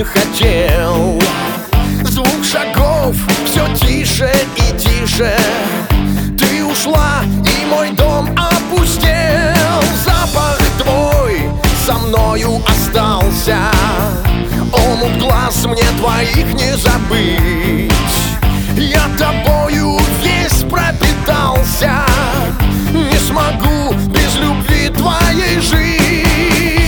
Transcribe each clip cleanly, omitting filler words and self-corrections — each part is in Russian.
не хотел. Звук шагов все тише и тише. Ты ушла, и мой дом опустел. Запах твой со мною остался. Омут глаз мне твоих не забыть. Я тобою весь пропитался. Не смогу без любви твоей жить.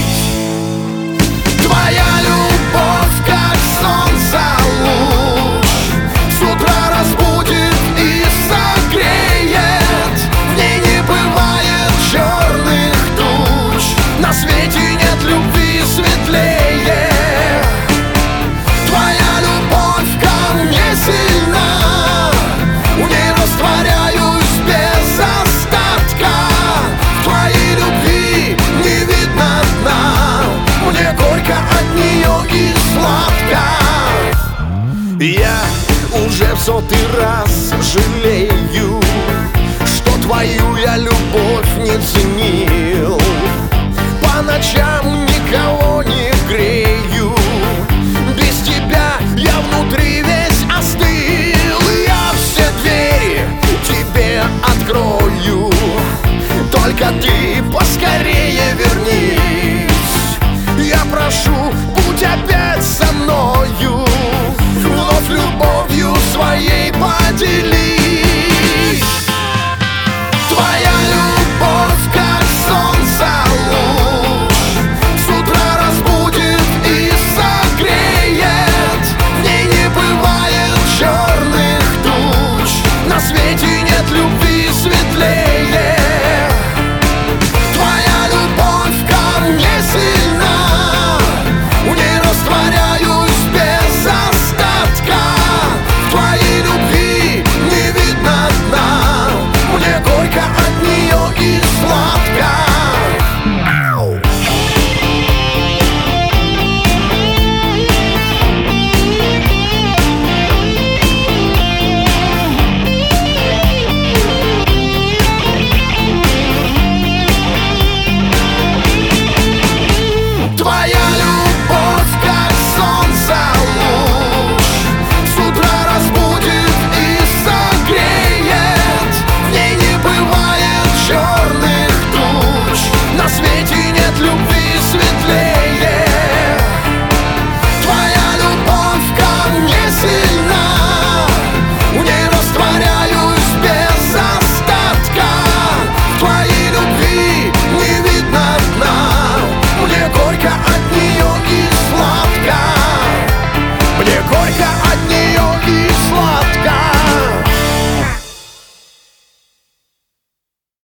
Твоя любовь, как солнце луч, с утра разбудит и согреет. В ней не бывает черных туч. На свете нет любви светлее. Твоя любовь ко мне сильна. В ней растворяюсь без остатка. В твоей любви не видно дна. Мне горько от нее и сладко. Я уже в 100-й раз жалею, что твою я любовь не ценил. По ночам никого не грею.